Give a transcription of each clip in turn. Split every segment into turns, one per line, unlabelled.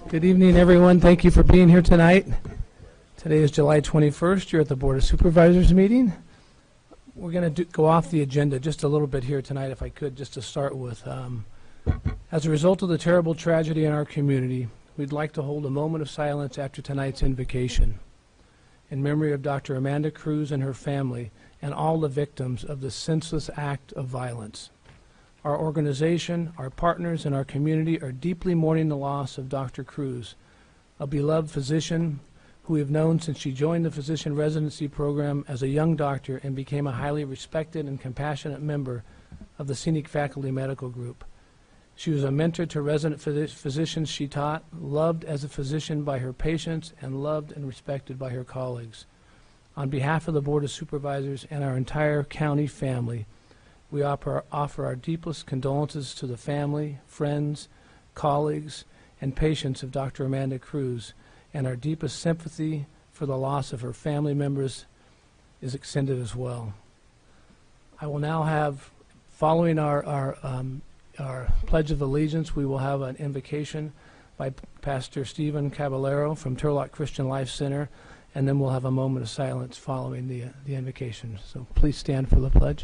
Good evening, everyone. Thank you for being here tonight. Today is July 21st. You're at the Board of Supervisors meeting. We're going to go off the agenda just a little bit here tonight, if I could, just to start with. As a result of the terrible tragedy in our community, we'd like to hold a moment of silence after tonight's invocation in memory of Dr. Amanda Cruz and her family and all the victims of this senseless act of violence. Our organization, our partners, and our community are deeply mourning the loss of Dr. Cruz, a beloved physician who we have known since she joined the physician residency program as a young doctor and became a highly respected and compassionate member of the Scenic Faculty Medical Group. She was a mentor to resident physicians she taught, loved as a physician by her patients, and loved and respected by her colleagues. On behalf of the Board of Supervisors and our entire county family, we offer our deepest condolences to the family, friends, colleagues, and patients of Dr. Amanda Cruz, and our deepest sympathy for the loss of her family members is extended as well. I will now have, following our Pledge of Allegiance, we will have an invocation by Pastor Stephen Caballero from Turlock Christian Life Center, and then we'll have a moment of silence following the invocation. So please stand for the pledge.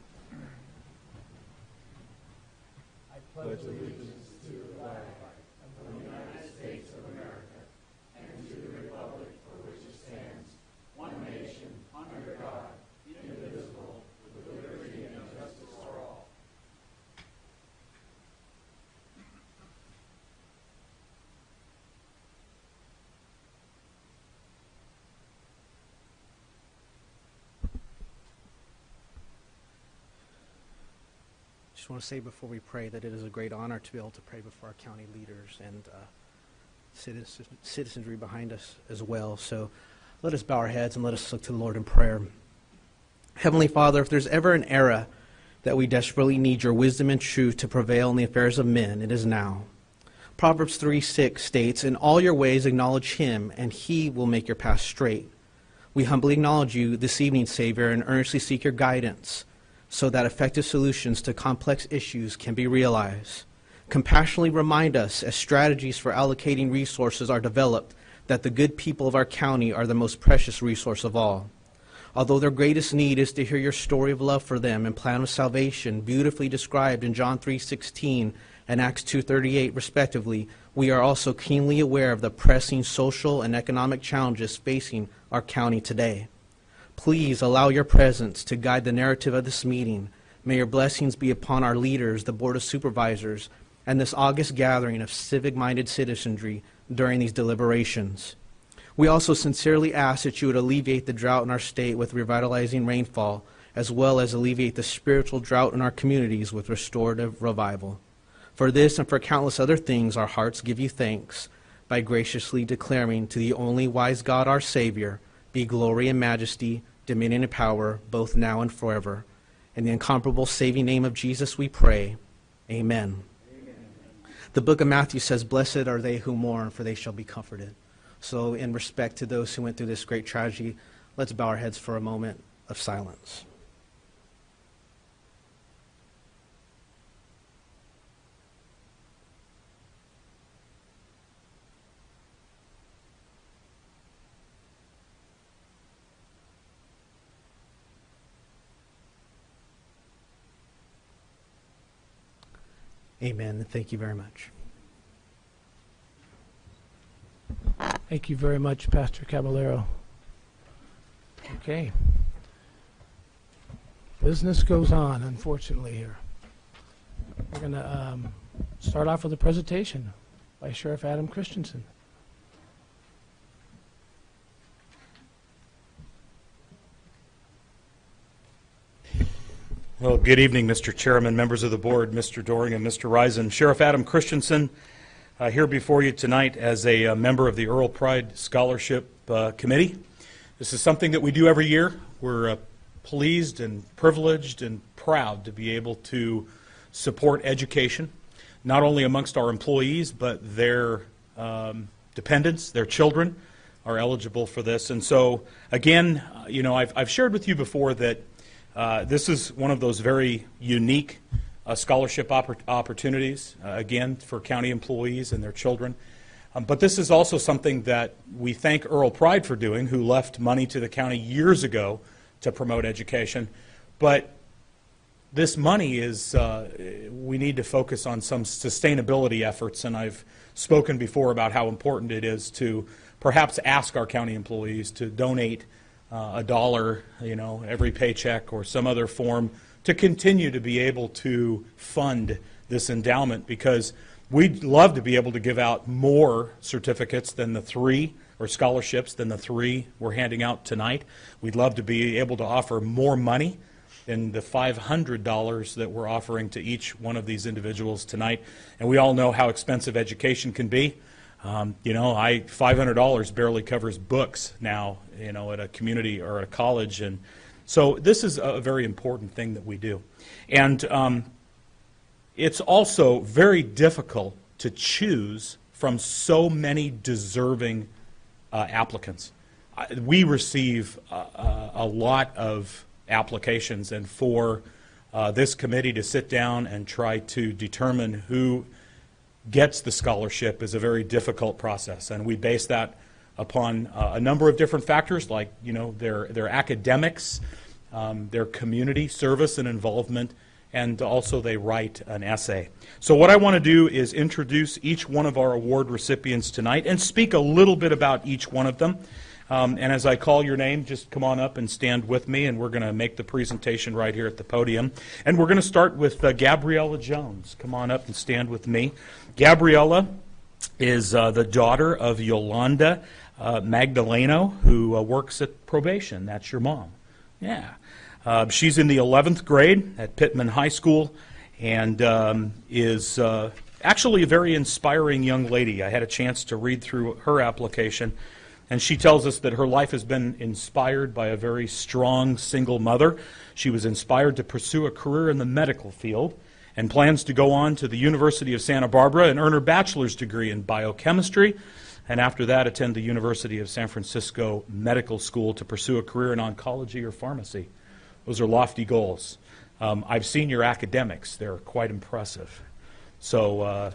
Pledge allegiance to the flag of the United States of America and to the republic for which it stands, one nation, under God, indivisible, with liberty and justice for all.
I just want to say before we pray that it is a great honor to be able to pray before our county leaders and citizenry behind us as well. So let us bow our heads and let us look to the Lord in prayer. Heavenly Father, if there's ever an era that we desperately need your wisdom and truth to prevail in the affairs of men, it is now. Proverbs 3:6 states, "In all your ways acknowledge him, and he will make your path straight." We humbly acknowledge you this evening, Savior, and earnestly seek your guidance, so that effective solutions to complex issues can be realized. Compassionately remind us, as strategies for allocating resources are developed, that the good people of our county are the most precious resource of all. Although their greatest need is to hear your story of love for them and plan of salvation, beautifully described in John 3:16 and Acts 2:38 respectively, we are also keenly aware of the pressing social and economic challenges facing our county today. Please allow your presence to guide the narrative of this meeting. May your blessings be upon our leaders, the Board of Supervisors, and this august gathering of civic-minded citizenry during these deliberations. We also sincerely ask that you would alleviate the drought in our state with revitalizing rainfall, as well as alleviate the spiritual drought in our communities with restorative revival. For this and for countless other things, our hearts give you thanks by graciously declaring to the only wise God, our Savior, be glory and majesty, dominion and power, both now and forever. In the incomparable saving name of Jesus we pray. Amen. Amen. The book of Matthew says, "Blessed are they who mourn, for they shall be comforted." So in respect to those who went through this great tragedy, let's bow our heads for a moment of silence. Amen. Thank you very much.
Thank you very much, Pastor Caballero. Okay. Business goes on, unfortunately, here. We're going to start off with a presentation by Sheriff Adam Christensen.
Well, good evening, Mr. Chairman, members of the board, Mr. Doring and Mr. Risen. Sheriff Adam Christensen here before you tonight as a member of the Earl Pride Scholarship Committee. This is something that we do every year. We're pleased and privileged and proud to be able to support education, not only amongst our employees, but their dependents, their children are eligible for this. And so, again, you know, I've shared with you before that this is one of those very unique scholarship opportunities, again, for county employees and their children. But this is also something that we thank Earl Pride for doing, who left money to the county years ago to promote education. But this money is, we need to focus on some sustainability efforts, and I've spoken before about how important it is to perhaps ask our county employees to donate $1, every paycheck or some other form to continue to be able to fund this endowment, because we'd love to be able to give out more certificates than the 3, or scholarships than the 3 we're handing out tonight. We'd love to be able to offer more money than the $500 that we're offering to each one of these individuals tonight. And we all know how expensive education can be. $500 barely covers books now, at a community or a college. And so this is a very important thing that we do. And it's also very difficult to choose from so many deserving applicants. We receive a lot of applications, and for this committee to sit down and try to determine who gets the scholarship is a very difficult process. And we base that upon a number of different factors, like their academics, their community service and involvement, and also they write an essay. So what I want to do is introduce each one of our award recipients tonight and speak a little bit about each one of them. And as I call your name, just come on up and stand with me, and we're going to make the presentation right here at the podium. And we're going to start with Gabriella Jones. Come on up and stand with me. Gabriella is the daughter of Yolanda Magdaleno, who works at probation. That's your mom. Yeah. She's in the 11th grade at Pittman High School, and is actually a very inspiring young lady. I had a chance to read through her application, and she tells us that her life has been inspired by a very strong single mother. She was inspired to pursue a career in the medical field and plans to go on to the University of Santa Barbara and earn her bachelor's degree in biochemistry, and after that attend the University of San Francisco Medical School to pursue a career in oncology or pharmacy. Those are lofty goals. I've seen your academics. They're quite impressive. So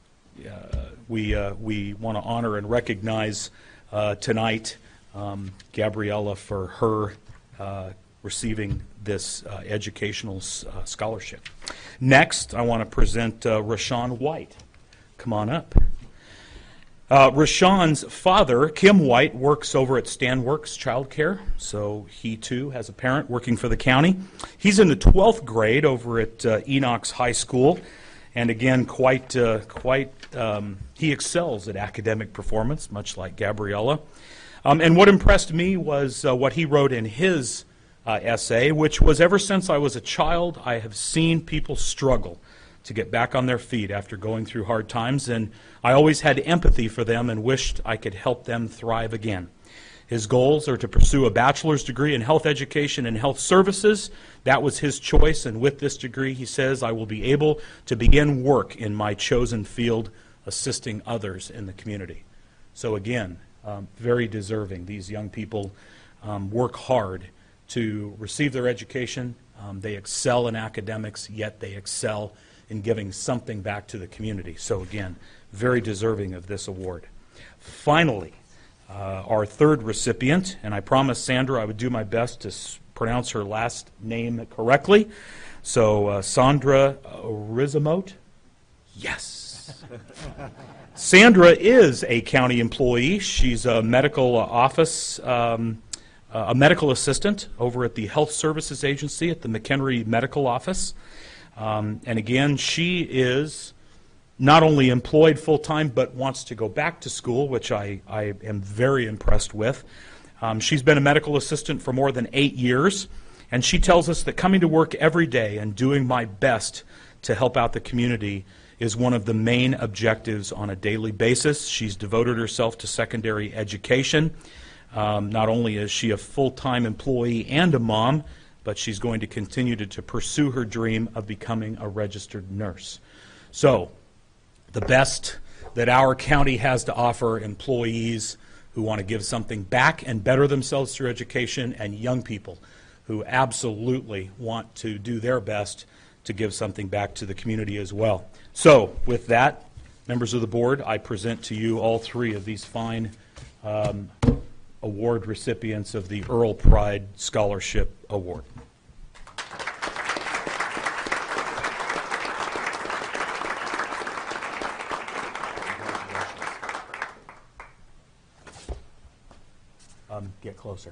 we want to honor and recognize tonight Gabriella for her receiving this educational scholarship. Next, I want to present Rashawn White. Come on up. Rashawn's father, Kim White, works over at Stanworks Child Care, so he too has a parent working for the county. He's in the 12th grade over at Enoch's High School, and again, he excels at academic performance, much like Gabriella. And what impressed me was what he wrote in his essay, which was, ever since I was a child, I have seen people struggle to get back on their feet after going through hard times, and I always had empathy for them and wished I could help them thrive again. His goals are to pursue a bachelor's degree in health education and health services. That was his choice, and with this degree, he says, I will be able to begin work in my chosen field, assisting others in the community. So again, very deserving. These young people work hard to receive their education. They excel in academics, yet they excel in giving something back to the community. So again, very deserving of this award. Finally, our third recipient, and I promised Sandra I would do my best to pronounce her last name correctly. So Sandra Rizamote? Yes. Sandra is a county employee. She's a medical office, a medical assistant over at the Health Services Agency at the McHenry Medical Office. And again, she is not only employed full-time but wants to go back to school, which I am very impressed with. She's been a medical assistant for more than 8 years, and she tells us that coming to work every day and doing my best to help out the community is one of the main objectives on a daily basis. She's devoted herself to secondary education. Not only is she a full-time employee and a mom, but she's going to continue to pursue her dream of becoming a registered nurse. So, the best that our county has to offer employees who want to give something back and better themselves through education, and young people who absolutely want to do their best to give something back to the community as well. So, with that, Members of the board, I present to you all three of these fine award recipients of the Earl Pride Scholarship Award. Get closer.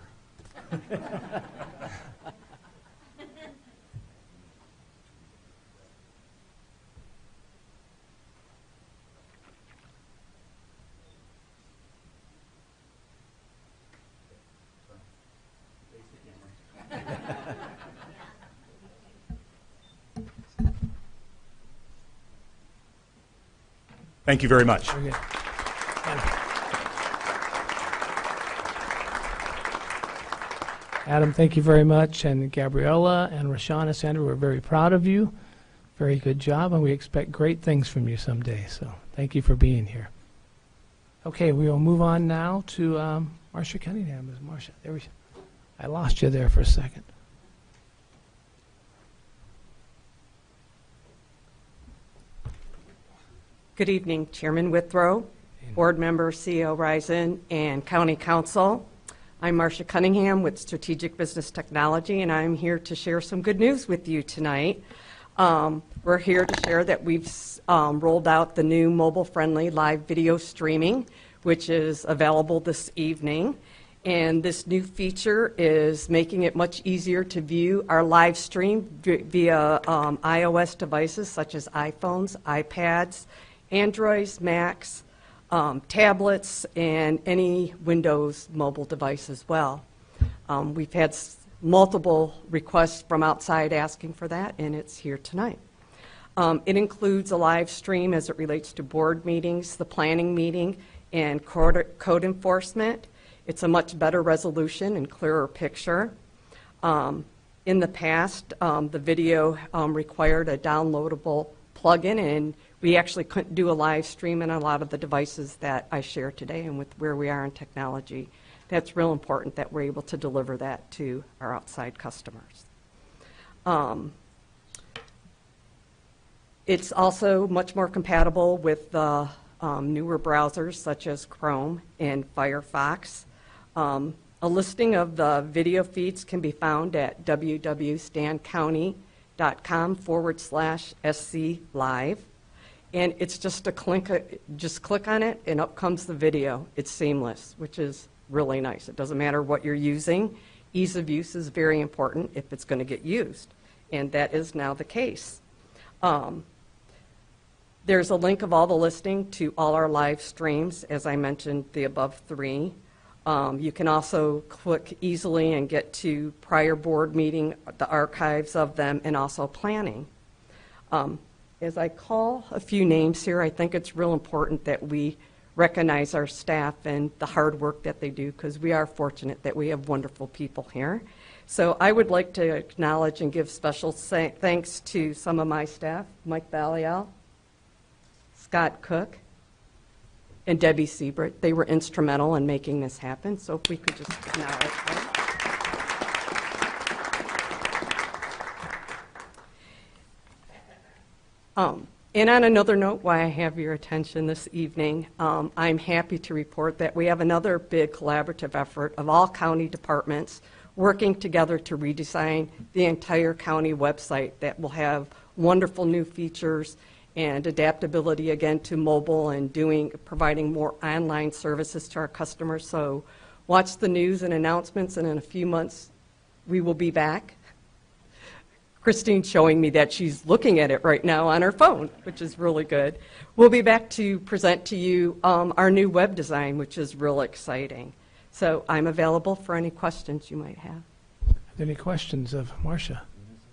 Thank you very much.
Very good. Adam, thank you very much, and Gabriella and Rashana, Sandra, we're very proud of you. Very good job, and we expect great things from you someday, so thank you for being here. Okay, we will move on now to Marcia Cunningham. Is Marcia, I lost you there for a second.
Good evening, Chairman Withrow, Board Member CEO Risen, and County Council. I'm Marcia Cunningham with Strategic Business Technology, and I'm here to share some good news with you tonight. We're here to share that we've rolled out the new mobile-friendly live video streaming, which is available this evening. And this new feature is making it much easier to view our live stream via iOS devices such as iPhones, iPads, Androids, Macs, tablets, and any Windows mobile device as well. We've had multiple requests from outside asking for that, and it's here tonight. It includes a live stream as it relates to board meetings, the planning meeting, and code enforcement. It's a much better resolution and clearer picture. In the past, the video required a downloadable plugin, and we actually couldn't do a live stream on a lot of the devices that I share today, and with where we are in technology, that's real important that we're able to deliver that to our outside customers. It's also much more compatible with the newer browsers such as Chrome and Firefox. A listing of the video feeds can be found at www.stancounty.com/SC Live. And it's just a click, just click on it and up comes the video. It's seamless, which is really nice. It doesn't matter what you're using. Ease of use is very important if it's going to get used, and that is now the case. There's a link of all the listing to all our live streams, as I mentioned, the above three. You can also click easily and get to prior board meeting, the archives of them, and also planning. As I call a few names here, I think it's real important that we recognize our staff and the hard work that they do, because we are fortunate that we have wonderful people here. So I would like to acknowledge and give special thanks to some of my staff, Mike Ballial, Scott Cook, and Debbie Siebert. They were instrumental in making this happen, so if we could just acknowledge them. And on another note, why I have your attention this evening, I'm happy to report that we have another big collaborative effort of all county departments working together to redesign the entire county website that will have wonderful new features and adaptability again to mobile and providing more online services to our customers. So watch the news and announcements, and in a few months we will be back. Christine's showing me that she's looking at it right now on her phone, which is really good. We'll be back to present to you our new web design, which is real exciting. So I'm available for any questions you might have.
Any questions of Marcia?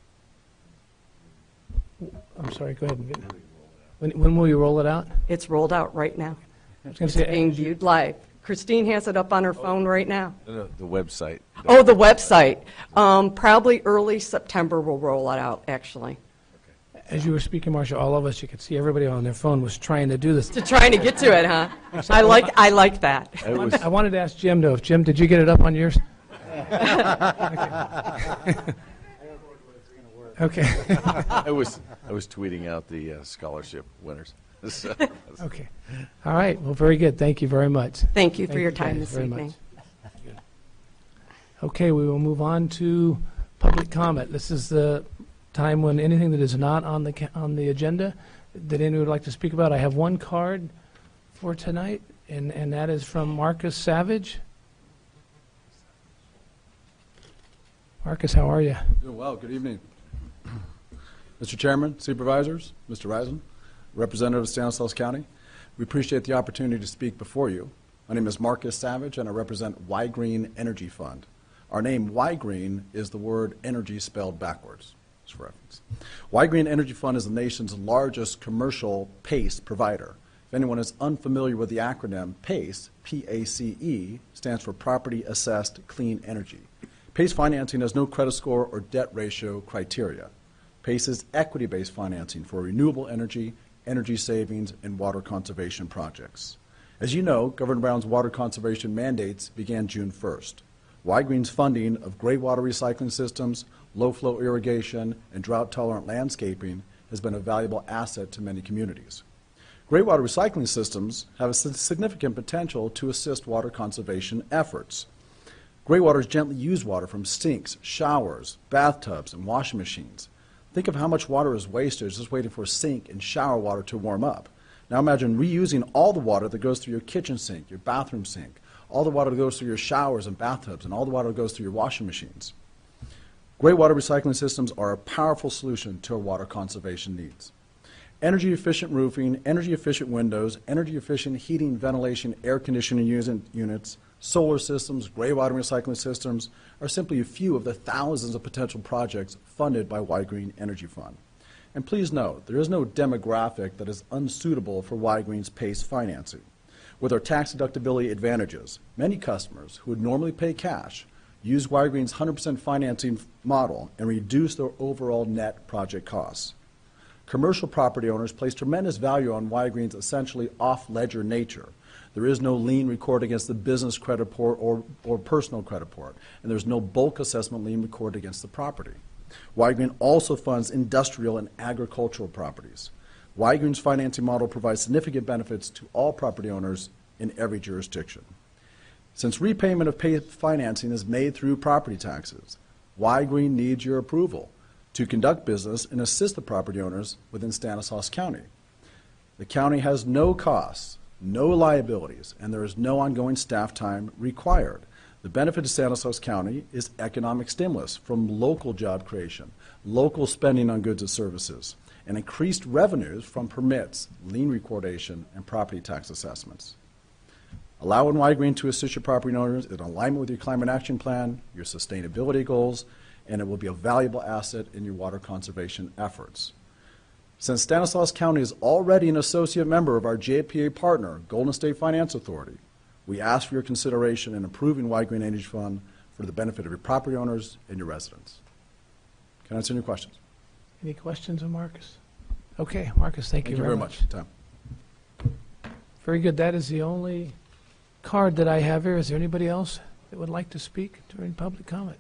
I'm sorry, go ahead. When will you roll it out?
It's rolled out right now.
I was going
It's
to say,
being viewed live. Christine has it up on her phone right now.
The website.
Oh, the website. Probably early September we'll roll it out, actually.
as you were speaking, Marcia, all of us, you could see everybody on their phone was trying to do this.
To trying to get to it, huh? I like that.
It was,
I wanted to ask Jim, though. Jim, did you get it up on yours? Okay.
I was tweeting out the scholarship winners. So,
Okay. All right. Well, very good. Thank you very much.
Thank you for
Thank
your
you
time
guys
this
very
evening.
much. Okay, we will move on to public comment. This is the time when anything that is not on the agenda that anyone would like to speak about. I have one card for tonight, and that is from Marcus Savage. Marcus, how are you?
Doing well. Good evening. Mr. Chairman, Supervisors, Mr. Risen, Representative of Stanislaus County, we appreciate the opportunity to speak before you. My name is Marcus Savage, and I represent Y Green Energy Fund. Our name, Y Green, is the word energy spelled backwards, just for reference. Y Green Energy Fund is the nation's largest commercial PACE provider. If anyone is unfamiliar with the acronym PACE, P-A-C-E, stands for Property Assessed Clean Energy. PACE financing has no credit score or debt ratio criteria. PACE is equity-based financing for renewable energy, energy savings, and water conservation projects. As you know, Governor Brown's water conservation mandates began June 1st. Y Green's funding of gray water recycling systems, low-flow irrigation, and drought-tolerant landscaping has been a valuable asset to many communities. Gray water recycling systems have a significant potential to assist water conservation efforts. Gray water is gently used water from sinks, showers, bathtubs, and washing machines. Think of how much water is wasted just waiting for sink and shower water to warm up. Now imagine reusing all the water that goes through your kitchen sink, your bathroom sink, all the water that goes through your showers and bathtubs, and all the water that goes through your washing machines. Gray water recycling systems are a powerful solution to our water conservation needs. Energy-efficient roofing, energy-efficient windows, energy-efficient heating, ventilation, air conditioning units, solar systems, gray water recycling systems are simply a few of the thousands of potential projects funded by Y Green Energy Fund. And please note, there is no demographic that is unsuitable for Y Green's PACE financing. With our tax deductibility advantages, many customers who would normally pay cash use Y Green's 100% financing model and reduce their overall net project costs. Commercial property owners place tremendous value on Y Green's essentially off-ledger nature. There is no lien recorded against the business credit report or personal credit report, and there's no bulk assessment lien recorded against the property. Y Green also funds industrial and agricultural properties. Y Green's financing model provides significant benefits to all property owners in every jurisdiction. Since repayment of financing is made through property taxes, Y Green needs your approval to conduct business and assist the property owners within Stanislaus County. The county has no costs, no liabilities, and there is no ongoing staff time required. The benefit to Stanislaus County is economic stimulus from local job creation, local spending on goods and services, and increased revenues from permits, lien recordation, and property tax assessments. Allowing Y Green to assist your property owners in alignment with your climate action plan, your sustainability goals, and it will be a valuable asset in your water conservation efforts. Since Stanislaus County is already an associate member of our JPA partner, Golden State Finance Authority, we ask for your consideration in approving Y Green Energy Fund for the benefit of your property owners and your residents. Can I answer any questions?
Any questions of Marcus? Okay, Marcus, thank you very much.
Tom.
Very good. That is the only card that I have here. Is there anybody else that would like to speak during public comment?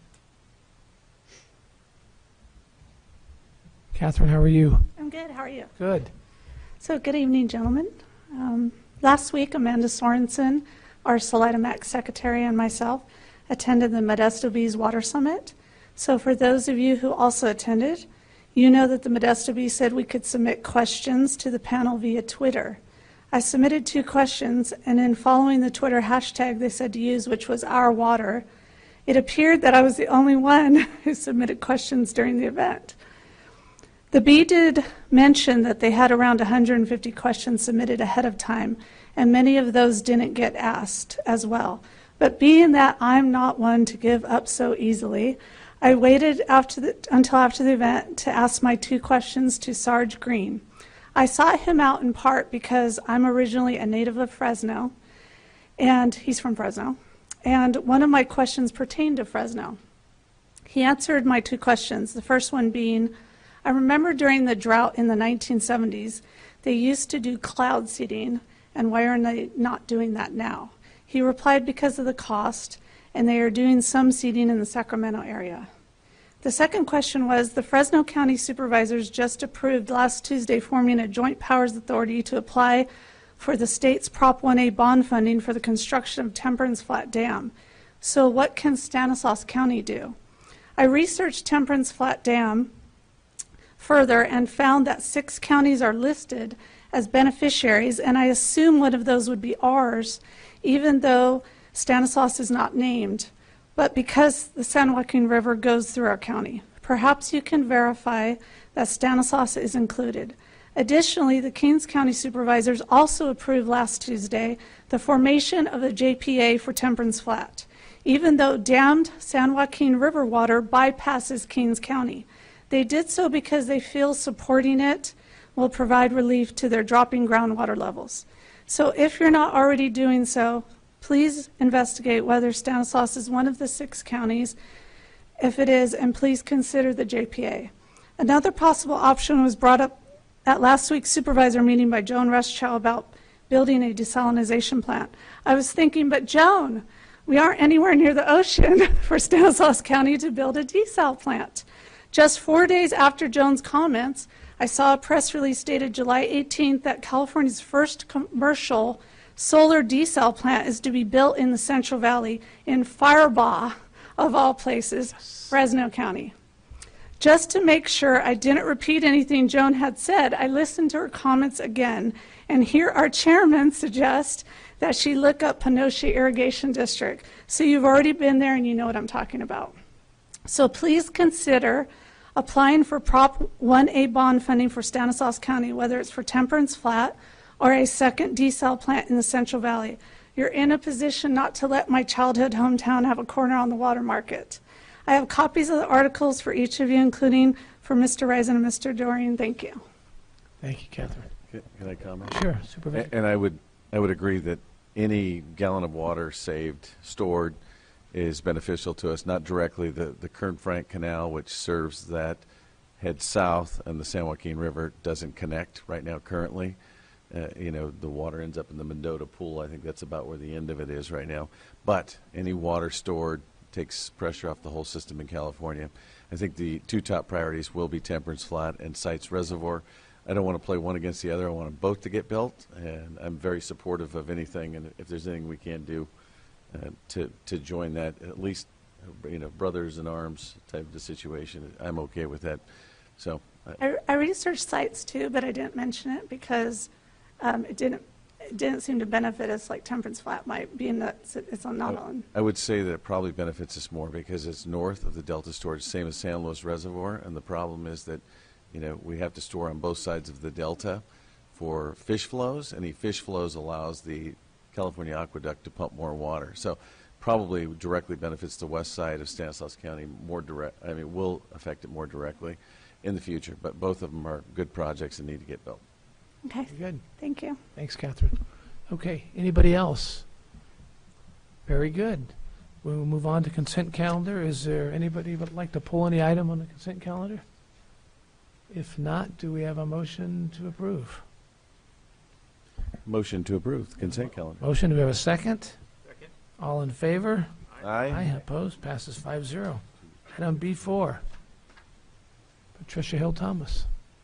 Catherine, how are you?
I'm good. How are you?
Good.
So, good evening, gentlemen. Last week, Amanda Sorensen, our Salida Mac secretary, and myself attended the Modesto Bees Water Summit. So, for those of you who also attended, you know that the Modesto Bees said we could submit questions to the panel via Twitter. I submitted 2 questions, and in following the Twitter hashtag they said to use, which was Our Water, it appeared that I was the only one who submitted questions during the event. The Bee did mention that they had around 150 questions submitted ahead of time, and many of those didn't get asked as well. But being that I'm not one to give up so easily, I waited until after the event to ask my 2 questions to Sarge Green. I sought him out in part because I'm originally a native of Fresno, and he's from Fresno, and one of my questions pertained to Fresno. He answered my 2 questions, the first one being, I remember during the drought in the 1970s, they used to do cloud seeding, and why are they not doing that now? He replied because of the cost, and they are doing some seeding in the Sacramento area. The second question was, the Fresno County Supervisors just approved last Tuesday forming a joint powers authority to apply for the state's Prop 1A bond funding for the construction of Temperance Flat Dam. So what can Stanislaus County do? I researched Temperance Flat Dam further and found that 6 counties are listed as beneficiaries, and I assume one of those would be ours, even though Stanislaus is not named, but because the San Joaquin River goes through our county. Perhaps you can verify that Stanislaus is included. Additionally, the Kings County Supervisors also approved last Tuesday the formation of a JPA for Temperance Flat, even though dammed San Joaquin River water bypasses Kings County. They did so because they feel supporting it will provide relief to their dropping groundwater levels. So if you're not already doing so, please investigate whether Stanislaus is one of the 6 counties. If it is, and please consider the JPA. Another possible option was brought up at last week's supervisor meeting by Joan Rushchow about building a desalination plant. I was thinking, but Joan, we aren't anywhere near the ocean for Stanislaus County to build a desal plant. Just 4 days after Joan's comments, I saw a press release dated July 18th that California's first commercial solar desal plant is to be built in the Central Valley in Firebaugh, of all places, Fresno County. Just to make sure I didn't repeat anything Joan had said, I listened to her comments again, and here our chairman suggests that she look up Panoche Irrigation District. So you've already been there and you know what I'm talking about. So please consider applying for Prop 1A bond funding for Stanislaus County, whether it's for Temperance Flat or a second desal plant in the Central Valley. You're in a position not to let my childhood hometown have a corner on the water market. I have copies of the articles for each of you, including for Mr. Risen and Mr. Dorian. Thank you.
Thank you, Catherine.
Can I comment?
Sure, Supervisor.
And I would agree that any gallon of water saved, stored, is beneficial to us. Not directly. The Kern-Frank Canal, which serves that, heads south, and the San Joaquin River doesn't connect right now currently. The water ends up in the Mendota Pool. I think that's about where the end of it is right now. But any water stored takes pressure off the whole system in California. I think the 2 top priorities will be Temperance Flat and Sites Reservoir. I don't want to play one against the other. I want them both to get built, and I'm very supportive of anything. And if there's anything we can do to join that, at least, brothers in arms type of situation, I'm okay with that. So
I researched sites too, but I didn't mention it because it didn't seem to benefit us like Temperance Flat might, being that it's not on.
I would say that it probably benefits us more because it's north of the Delta storage, same as San Luis Reservoir, and the problem is that we have to store on both sides of the Delta for fish flows. Any fish flows allows the California Aqueduct to pump more water. So probably directly benefits the west side of Stanislaus County will affect it more directly in the future, but both of them are good projects and need to get built.
Okay.
Very good.
Thank you.
Thanks, Catherine. Okay, anybody else? Very good. We'll move on to consent calendar. Is there anybody who would like to pull any item on the consent calendar? If not, do we have a motion to approve?
Motion to approve the consent calendar.
Motion, do we have a second?
Second.
All in favor?
Aye.
Opposed? Passes 5-0. Item B4. Patricia Hill Thomas.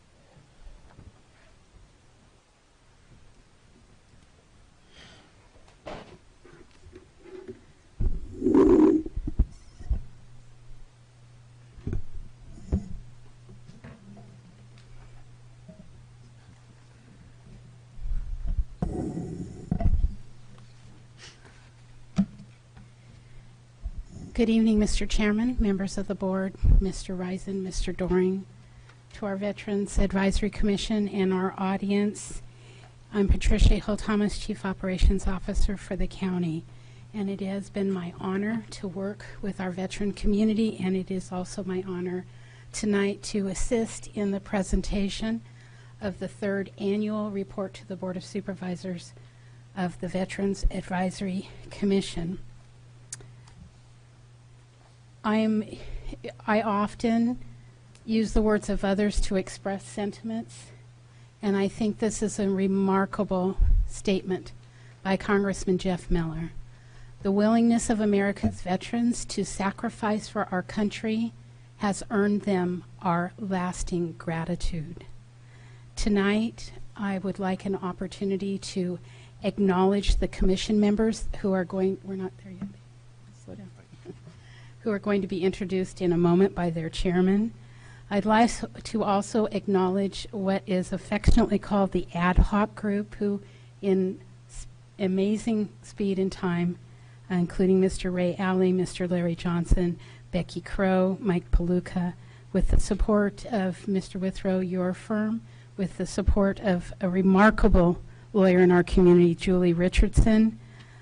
Good evening, Mr. Chairman, members of the board, Mr. Risen, Mr. Doring, to our Veterans Advisory Commission and our audience. I'm Patricia Hill Thomas, Chief Operations Officer for the county, and it has been my honor to work with our veteran community, and it is also my honor tonight to assist in the presentation of the 3rd annual report to the Board of Supervisors of the Veterans Advisory Commission. I often use the words of others to express sentiments, and I think this is a remarkable statement by Congressman Jeff Miller. The willingness of America's veterans to sacrifice for our country has earned them our lasting gratitude. Tonight, I would like an opportunity to acknowledge the commission members who are going, we're not there yet, slow down, who are going to be introduced in a moment by their chairman. I'd like to also acknowledge what is affectionately called the ad hoc group, who in amazing speed and time, including Mr. Ray Alley, Mr. Larry Johnson, Becky Crow, Mike Paluca, with the support of Mr. Withrow, your firm, with the support of a remarkable lawyer in our community, Julie Richardson,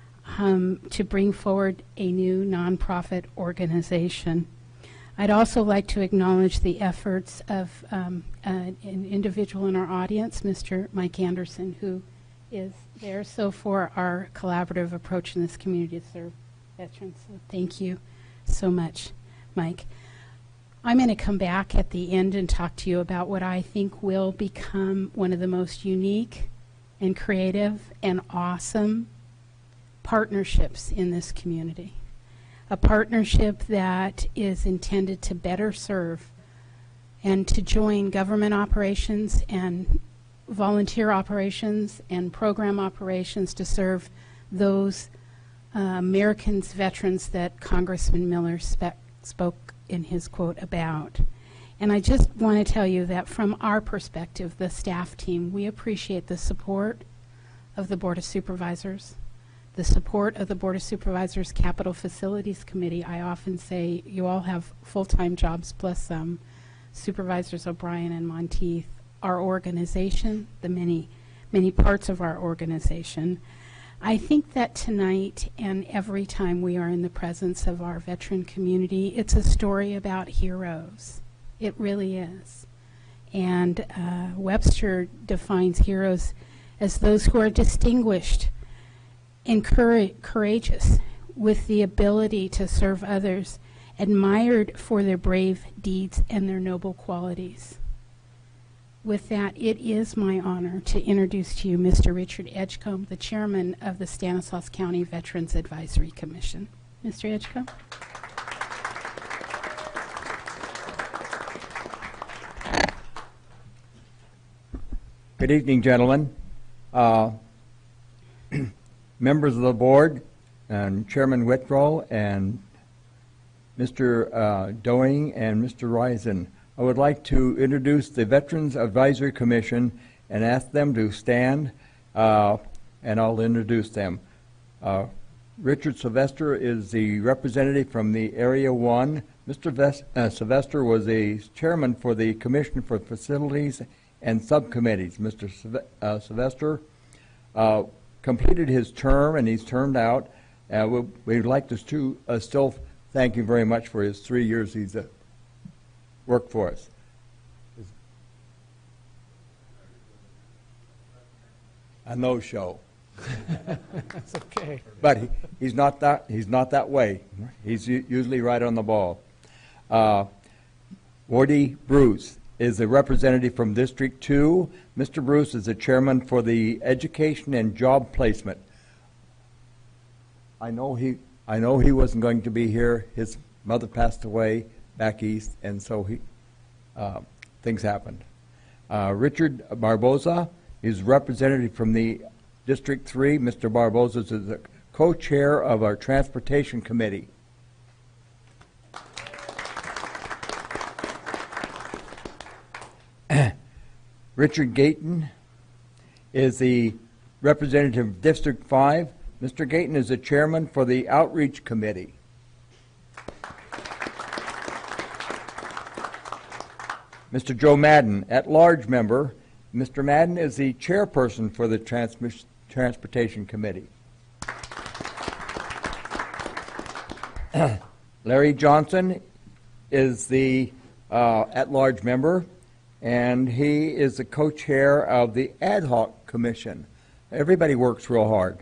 to bring forward a new nonprofit organization. I'd also like to acknowledge the efforts of an individual in our audience, Mr. Mike Anderson, who is there for our collaborative approach in this community to serve veterans. So thank you so much, Mike. I'm going to come back at the end and talk to you about what I think will become one of the most unique and creative and awesome partnerships in this community. A partnership that is intended to better serve and to join government operations and volunteer operations and program operations to serve those Americans, veterans that Congressman Miller spoke in his quote about. And I just want to tell you that from our perspective, the staff team, we appreciate the support of the Board of Supervisors, the support of the Board of Supervisors Capital Facilities Committee. I often say you all have full-time jobs plus some. Supervisors O'Brien and Monteith, our organization, the many parts of our organization. I think that tonight and every time we are in the presence of our veteran community, it's a story about heroes. It really is. And Webster defines heroes as those who are distinguished and courageous, with the ability to serve others, admired for their brave deeds and their noble qualities. With that, it is my honor to introduce to you Mr. Richard Edgecombe, the chairman of the Stanislaus County Veterans Advisory Commission. Mr. Edgecombe.
Good evening, gentlemen. Members of the board, and Chairman Whitrow, and Mr. Doing, and Mr. Risen. I would like to introduce the Veterans Advisory Commission and ask them to stand, and I'll introduce them. Richard Sylvester is the representative from the Area 1. Mr. Sylvester was the chairman for the Commission for Facilities and Subcommittees. Mr. Sylvester completed his term, and he's termed out. We'd like to still thank him very much for his 3 years he's worked for us. A no-show.
That's okay.
But he's not that way. He's usually right on the ball. Wardy Bruce is the representative from District 2. Mr. Bruce is the chairman for the Education and Job Placement. I know he wasn't going to be here. His mother passed away back east, and so things happened. Richard Barboza is representative from the District 3. Mr. Barboza is the co-chair of our Transportation Committee. Richard Gayton is the representative of District 5. Mr. Gayton is the chairman for the Outreach Committee. Mr. Joe Madden, at-large member. Mr. Madden is the chairperson for the Transportation Committee. Larry Johnson is the at-large member, and he is the co-chair of the Ad Hoc Commission. Everybody works real hard.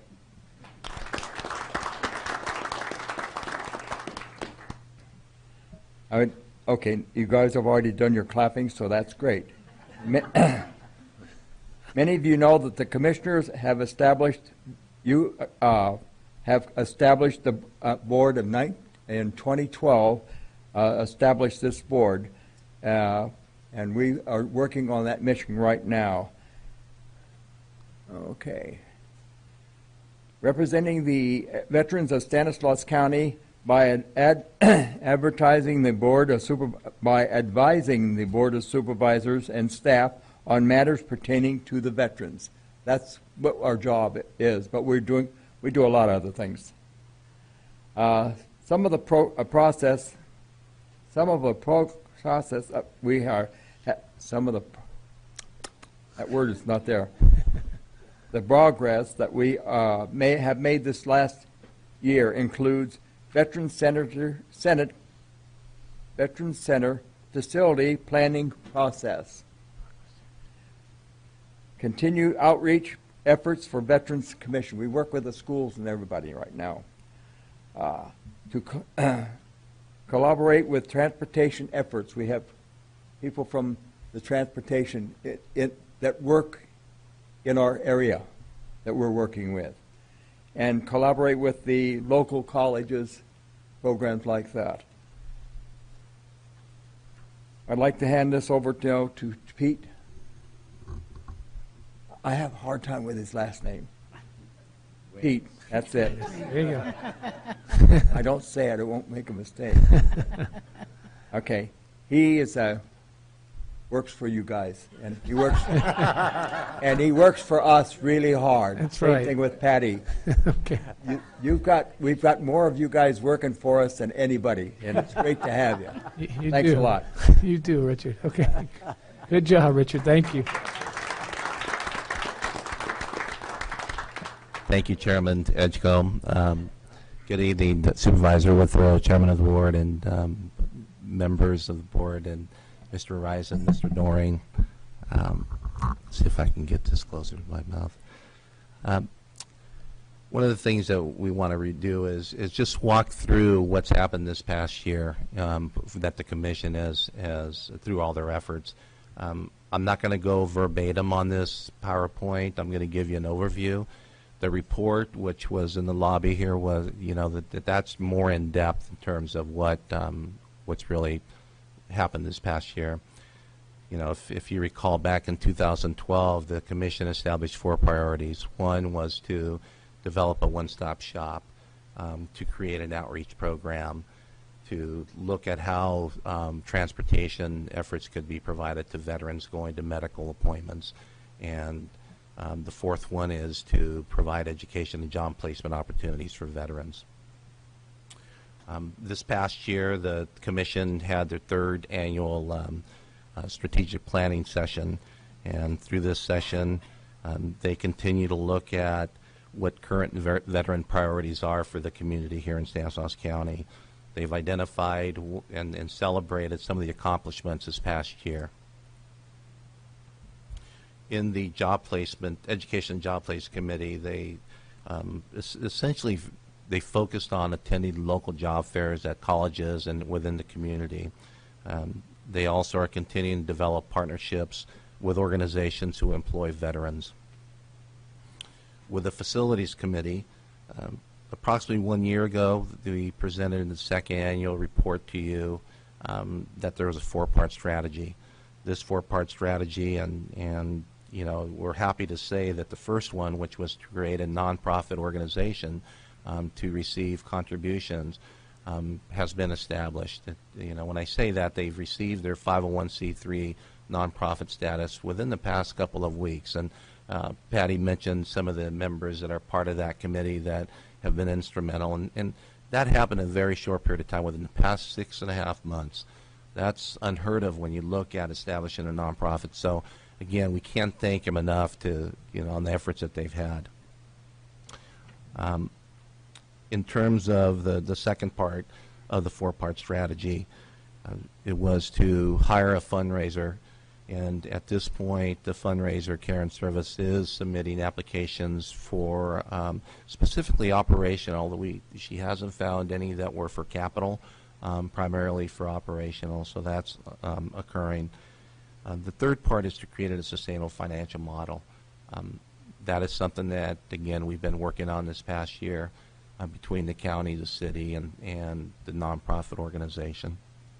Okay, you guys have already done your clapping, so that's great. Many of you know that the commissioners have established the board in 2012 establish this board, and we are working on that mission right now. Okay. Representing the veterans of Stanislaus County by advising the Board of Supervisors and staff on matters pertaining to the veterans. That's what our job is, but we do a lot of other things. Some of the process we are, that word is not there. The progress that we may have made this last year includes Veteran Center facility planning process, continued outreach efforts for Veterans Commission. We work with the schools and everybody right now to collaborate with transportation efforts. We have people from the transportation that work in our area that we're working with, and collaborate with the local colleges, programs like that. I'd like to hand this over to Pete. I have a hard time with his last name. Pete, that's it.
There you go.
I don't say it, I won't make a mistake. Okay, he is works for you guys, and he works and he works for us really hard.
That's
Same
right.
thing with Patty.
Okay.
We've got more of you guys working for us than anybody, and it's great to have you.
You
Thanks
do.
a lot.
You do, Richard. Okay. Good job, Richard. Thank you.
Thank you, Chairman Edgecombe. Good evening, Supervisor Withrow, Chairman of the Board, and members of the Board, and Mr. Risen, Mr. Doring. See if I can get this closer to my mouth. One of the things that we want to redo is just walk through what's happened this past year that the Commission has through all their efforts. I'm not going to go verbatim on this PowerPoint. I'm going to give you an overview. The report, which was in the lobby here, was that's more in depth in terms of what's really happened this past year. If you recall, back in 2012, the Commission established 4 priorities. One was to develop a one-stop shop, to create an outreach program, to look at how transportation efforts could be provided to veterans going to medical appointments, and the 4th one is to provide education and job placement opportunities for veterans. This past year, the Commission had their 3rd annual strategic planning session, and through this session, they continue to look at what current veteran priorities are for the community here in Stanislaus County. They've identified and celebrated some of the accomplishments this past year. In the Education and Job Placement Committee, they essentially they focused on attending local job fairs at colleges and within the community. They also are continuing to develop partnerships with organizations who employ veterans. With the Facilities Committee, approximately 1 year ago, we presented in the 2nd annual report to you that there was a 4-part strategy. This 4-part strategy, and we're happy to say that the first one, which was to create a nonprofit organization to receive contributions, has been established. When I say that, they've received their 501c3 nonprofit status within the past couple of weeks. And Patty mentioned some of the members that are part of that committee that have been instrumental, and that happened in a very short period of time, within the past 6.5 months. That's unheard of when you look at establishing a nonprofit. So again, we can't thank them enough on the efforts that they've had. In terms of the second part of the 4-part strategy, it was to hire a fundraiser, and at this point, the fundraiser, Karen Service, is submitting applications for specifically operational, although she hasn't found any that were for capital, primarily for operational, so that's occurring. The third part is to create a sustainable financial model. That is something that, again, we've been working on this past year between the county, the city, and the nonprofit organization.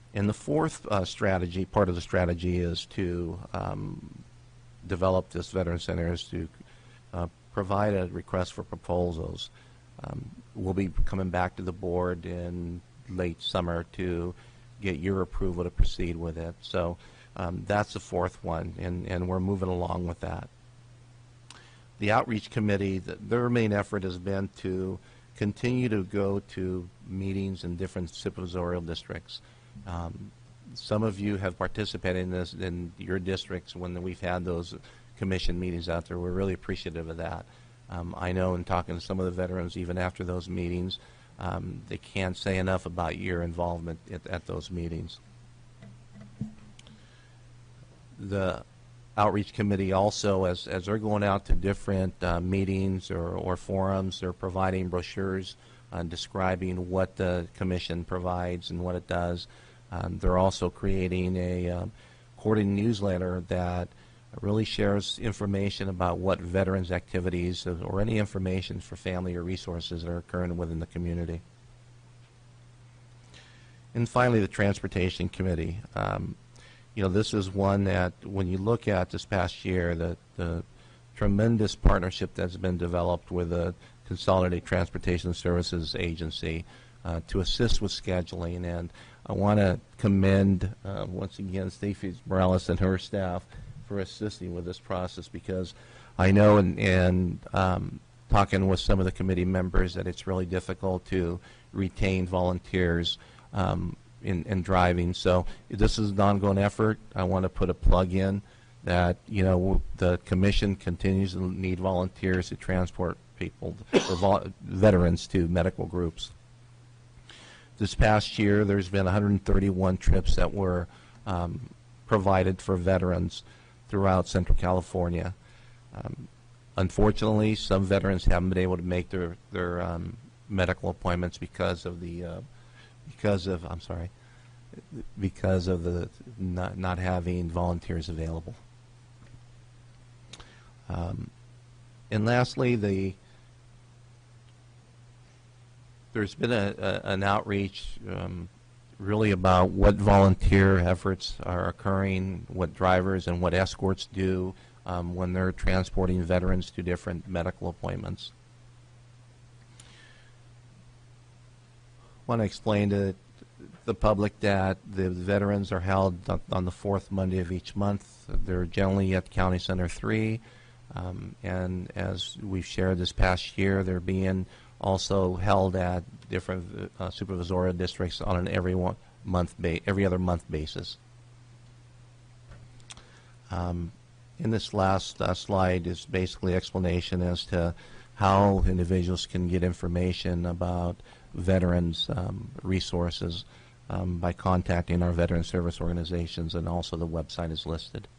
And the fourth strategy, part of the strategy, is to develop this Veteran Center, is to provide a request for proposals. We'll be coming back to the board in late summer to get your approval to proceed with it. So that's the fourth one, and we're moving along with that. The Outreach Committee, their main effort has been to continue to go to meetings in different supervisorial districts. Some of you have participated in this in your districts when we've had those commission meetings out there. We're really appreciative of that. I know in talking to some of the veterans, even after those meetings, they can't say enough about your involvement at those meetings. The Outreach Committee also, as they're going out to different meetings or forums, they're providing brochures describing what the commission provides and what it does. They're also creating a quarterly newsletter that really shares information about what veterans activities or any information for family or resources that are occurring within the community. And finally, the Transportation Committee. You know, this is one that when you look at this past year, the tremendous partnership that's been developed with the Consolidated Transportation Services Agency to assist with scheduling. And I want to commend, once again, Stacey Morales and her staff for assisting with this process, because I know in talking with some of the committee members that it's really difficult to retain volunteers in driving. So this is an ongoing effort. I want to put a plug in that, you know, the commission continues to need volunteers to transport people, or veterans, to medical groups. This past year, there's been 131 trips that were provided for veterans throughout Central California. Unfortunately, some veterans haven't been able to make their medical appointments because of the not having volunteers available. And lastly, there's been an outreach really about what volunteer efforts are occurring, what drivers and what escorts do when they're transporting veterans to different medical appointments. I want to explain to the public that the veterans are held on the fourth Monday of each month. They're generally at County Center 3, and as we've shared this past year, they're being also held at different supervisorial districts on an every other month basis. In this last slide is basically explanation as to how individuals can get information about veterans resources by contacting our veteran service organizations, and also the website is listed.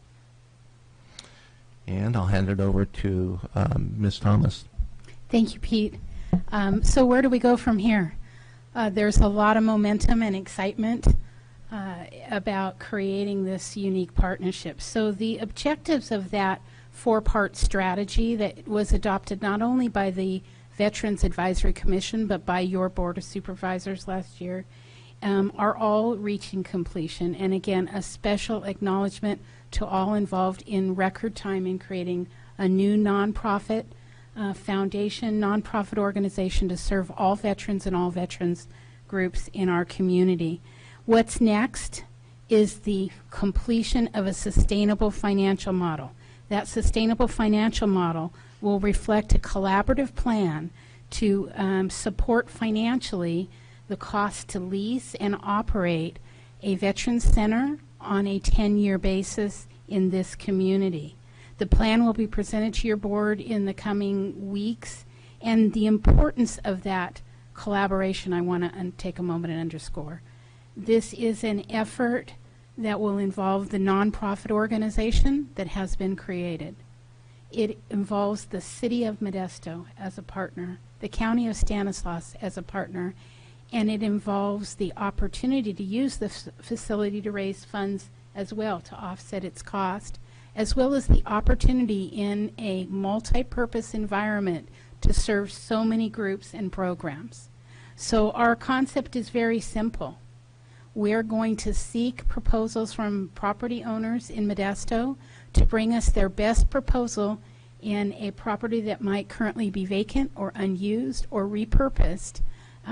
And I'll hand it over to Ms. Thomas.
Thank you, Pete. So where do we go from here? There's a lot of momentum and excitement about creating this unique partnership. So the objectives of that four-part strategy that was adopted not only by the Veterans Advisory Commission but by your Board of Supervisors last year are all reaching completion. And again, a special acknowledgement to all involved in record time in creating a new nonprofit foundation, nonprofit organization to serve all veterans and all veterans groups in our community. What's next is the completion of a sustainable financial model. That sustainable financial model will reflect a collaborative plan to support financially the cost to lease and operate a veterans center on a 10-year basis in this community. The plan will be presented to your board in the coming weeks, and the importance of that collaboration I want to take a moment and underscore. This is an effort that will involve the nonprofit organization that has been created. It involves the City of Modesto as a partner, the County of Stanislaus as a partner, and it involves the opportunity to use the facility to raise funds as well to offset its cost, as well as the opportunity in a multi-purpose environment to serve so many groups and programs. So our concept is very simple. We're going to seek proposals from property owners in Modesto to bring us their best proposal in a property that might currently be vacant or unused or repurposed,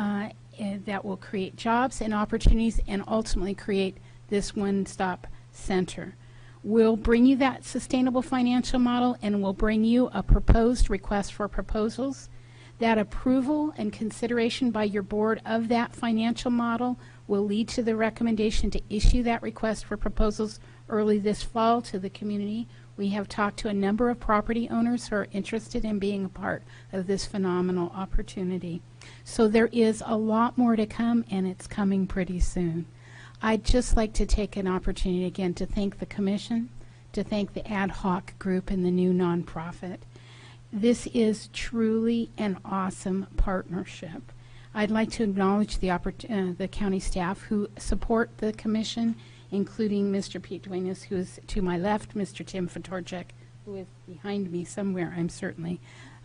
and that will create jobs and opportunities and ultimately create this one-stop center. We'll bring you that sustainable financial model, and we'll bring you a proposed request for proposals. That approval and consideration by your board of that financial model will lead to the recommendation to issue that request for proposals early this fall to the community. We have talked to a number of property owners who are interested in being a part of this phenomenal opportunity. So there is a lot more to come, and it's coming pretty soon. I'd just like to take an opportunity again to thank the Commission, to thank the ad hoc group and the new nonprofit. This is truly an awesome partnership. I'd like to acknowledge the county staff who support the Commission, including Mr. Pete Duenas, who is to my left, Mr. Tim Fatorchek, who is behind me somewhere, I'm certainly,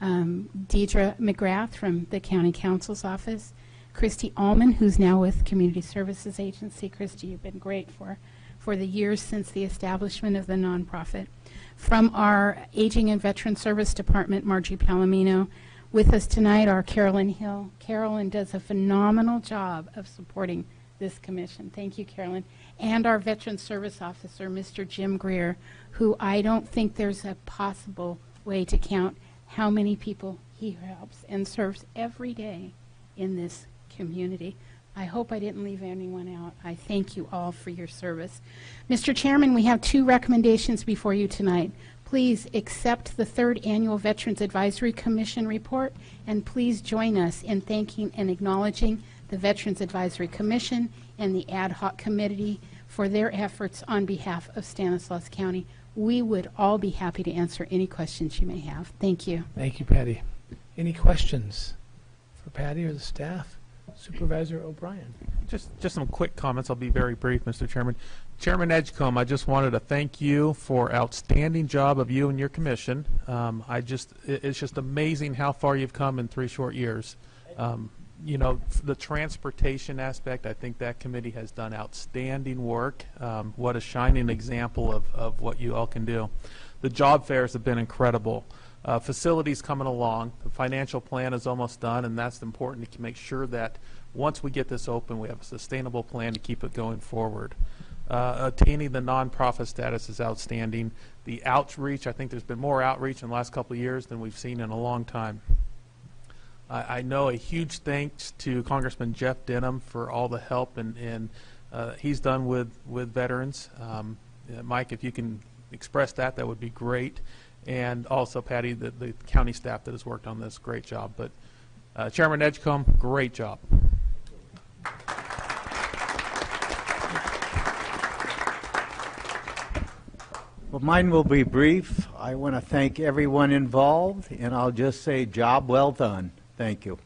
Deidre McGrath from the County Council's office, Christy Allman, who's now with Community Services Agency. Christy, you've been great for the years since the establishment of the nonprofit. From our Aging and Veteran Service Department, Margie Palomino. With us tonight are Carolyn Hill. Carolyn does a phenomenal job of supporting this commission. Thank you, Carolyn. And our Veteran Service Officer, Mr. Jim Greer, who I don't think there's a possible way to count how many people he helps and serves every day in this community. I hope I didn't leave anyone out. I thank you all for your service. Mr. Chairman, we have 2 recommendations before you tonight. Please accept the 3rd Annual Veterans Advisory Commission report, and please join us in thanking and acknowledging the Veterans Advisory Commission and the Ad Hoc Committee for their efforts on behalf of Stanislaus County. We would all be happy to answer any questions you may have. Thank you.
Thank you, Patty. Any questions for Patty or the staff? Supervisor O'Brien.
Just some quick comments. I'll be very brief, Mr. Chairman. Chairman Edgecombe, I just wanted to thank you for outstanding job of you and your commission. It's just amazing how far you've come in 3 short years. You know, the transportation aspect, I think that committee has done outstanding work. What a shining example of what you all can do. The job fairs have been incredible. Facilities coming along. The financial plan is almost done, and that's important to make sure that once we get this open, we have a sustainable plan to keep it going forward. Attaining the nonprofit status is outstanding. The outreach, I think there's been more outreach in the last couple of years than we've seen in a long time. I know a huge thanks to Congressman Jeff Denham for all the help and he's done with veterans. Mike, if you can express that, that would be great. And also, Patty, the county staff that has worked on this, great job. But Chairman Edgecombe, great job.
Well, mine will be brief. I want to thank everyone involved, and I'll just say job well done. Thank you.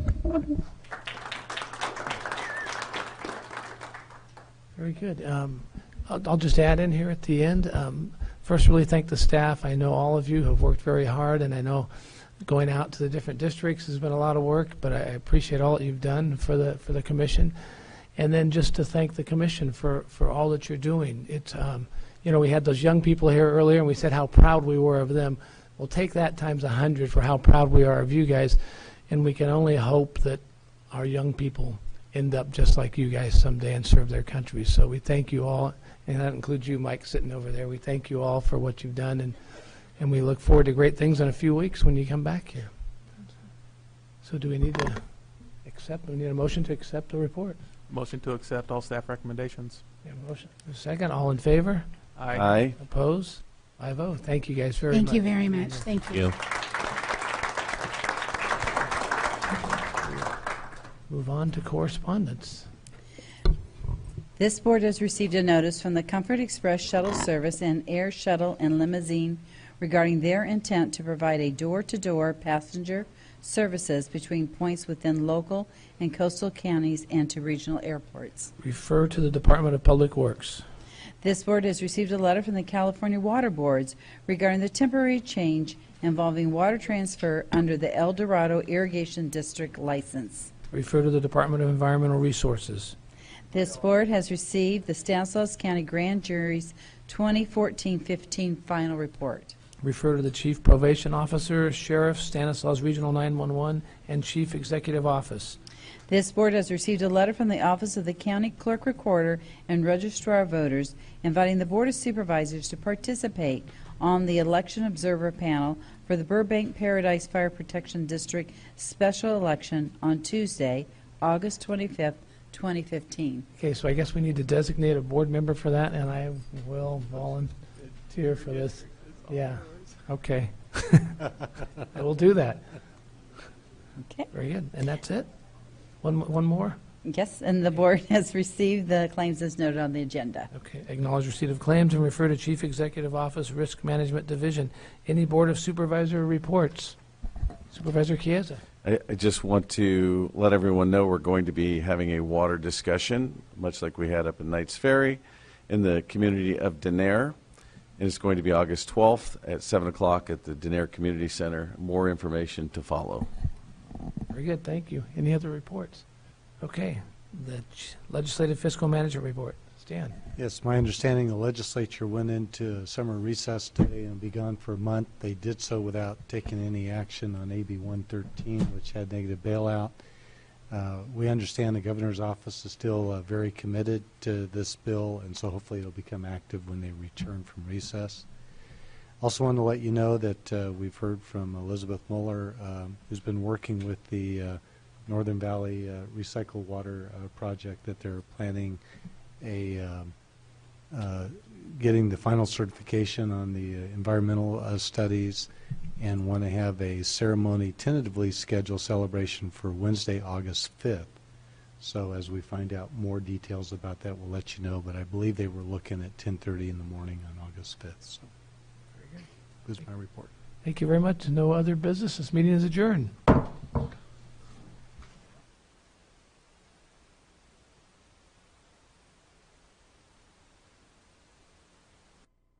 Very good. I'll just add in here at the end. First, really thank the staff. I know all of you have worked very hard, and I know going out to the different districts has been a lot of work, but I appreciate all that you've done for the commission. And then just to thank the commission for all that you're doing. It's, you know, we had those young people here earlier, and we said how proud we were of them. We'll take that times 100 for how proud we are of you guys, and we can only hope that our young people end up just like you guys someday and serve their country. So we thank you all, and that includes you, Mike, sitting over there. We thank you all for what you've done, and we look forward to great things in a few weeks when you come back here. So do we need to accept? We need a motion to accept the report.
Motion to accept all staff recommendations.
Yeah, motion. A second. All in favor?
Aye.
Aye.
Opposed? 5-0. Thank you guys very much.
Thank you very much. Thank you.
Move on to correspondence.
This board has received a notice from the Comfort Express Shuttle Service and Air Shuttle and Limousine regarding their intent to provide a door-to-door passenger services between points within local and coastal counties and to regional airports.
Refer to the Department of Public Works.
This board has received a letter from the California Water Boards regarding the temporary change involving water transfer under the El Dorado Irrigation District license.
Refer to the Department of Environmental Resources.
This board has received the Stanislaus County Grand Jury's 2014-15 final report.
Refer to the Chief Probation Officer, Sheriff, Stanislaus Regional 911, and Chief Executive Office.
This board has received a letter from the Office of the County Clerk Recorder and Registrar of Voters inviting the Board of Supervisors to participate on the Election Observer Panel for the Burbank Paradise Fire Protection District special election on Tuesday, August 25th, 2015.
Okay, so I guess we need to designate a board member for that, and I will volunteer for this. Yeah, okay. I will do that.
Okay.
Very good. And that's it? One more?
Yes, and the board has received the claims as noted on the agenda.
Okay. Acknowledge receipt of claims and refer to Chief Executive Office, Risk Management Division. Any Board of Supervisor reports? Supervisor Chiesa.
I just want to let everyone know we're going to be having a water discussion, much like we had up in Knights Ferry, in the community of Denair. And it's going to be August 12th at 7 o'clock at the Denair Community Center. More information to follow.
Very good. Thank you. Any other reports? Okay. The Legislative Fiscal Manager Report. Stan.
Yes, my understanding the legislature went into summer recess today and be gone for a month. They did so without taking any action on AB 113, which had negative bailout. We understand the governor's office is still very committed to this bill, and so hopefully it'll become active when they return from recess. Also want to let you know that we've heard from Elizabeth Mueller, who's been working with the Northern Valley Recycled Water Project, that they're planning getting the final certification on the environmental studies, and want to have a ceremony tentatively scheduled celebration for Wednesday, August 5th. So as we find out more details about that, we'll let you know, but I believe they were looking at 10:30 in the morning on August 5th. So, very good. This is my report.
Thank you very much. No other business. This meeting is adjourned.